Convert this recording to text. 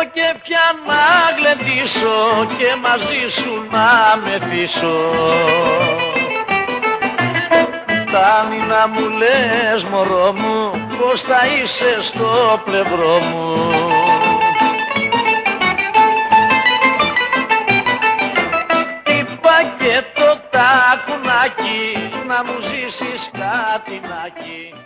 και πια να γλεντήσω και μαζί σου να μεθύσω. Φτάνει να μου λες μωρό μου πως θα είσαι στο πλευρό μου. Είπα και το τακουνάκι να μου ζήσεις κάτι νάκι.